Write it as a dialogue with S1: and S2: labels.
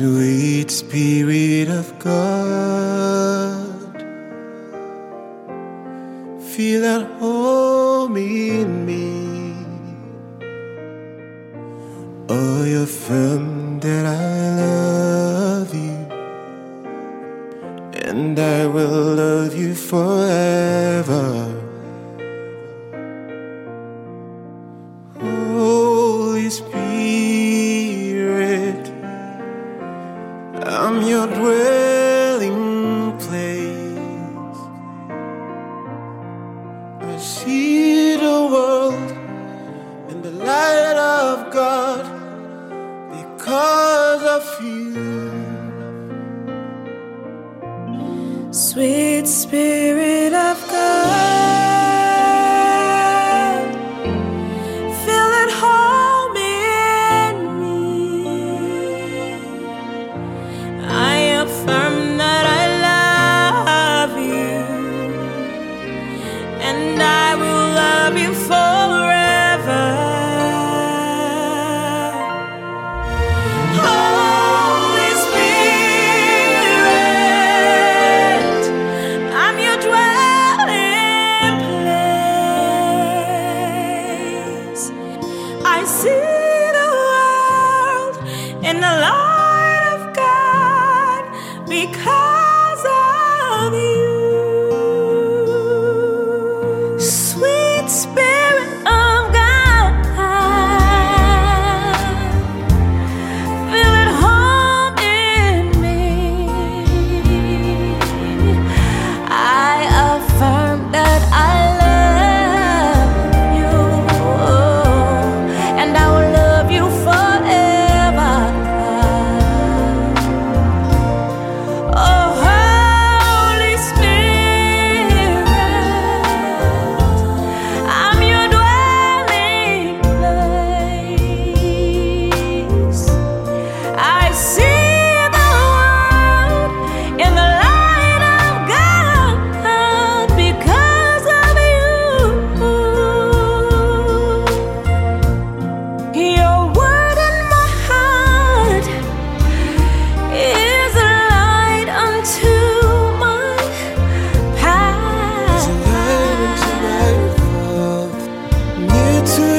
S1: Sweet Spirit of God, feel at home in me. Oh, you affirm that I love you, and I will love you forever. Holy Spirit, I'm your dwelling place. I see the world in the light of God because of you.
S2: Sweet Spirit of God, feel at home in me. I affirm that I love you, and I will love you forever. Holy Spirit, I'm your dwelling place. I see the world in the light of God because of you. Sweet Spirit of God, feel at home in me. I affirm that I love you, and I will love you forever. Oh, Holy Spirit, I'm your dwelling place. I see the world in the light of God because of you. Your word in my heart is a light unto my path.
S1: Near to